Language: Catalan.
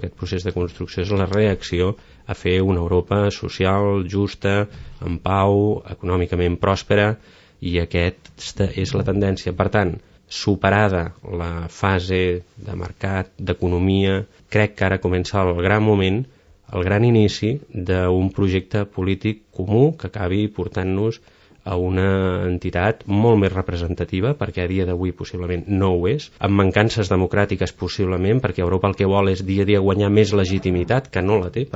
Aquest procés de construcció és la reacció a fer una Europa social, justa, en pau, econòmicament pròspera, i aquesta és la tendència. Per tant, superada la fase de mercat, d'economia, crec que ara comença el gran moment, el gran inici d'un projecte polític comú que acabi portant-nos a una entitat molt més representativa, perquè a dia d'avui possiblement no ho és, amb mancances democràtiques possiblement, perquè Europa el que vol és dia a dia guanyar més legitimitat, que no la té.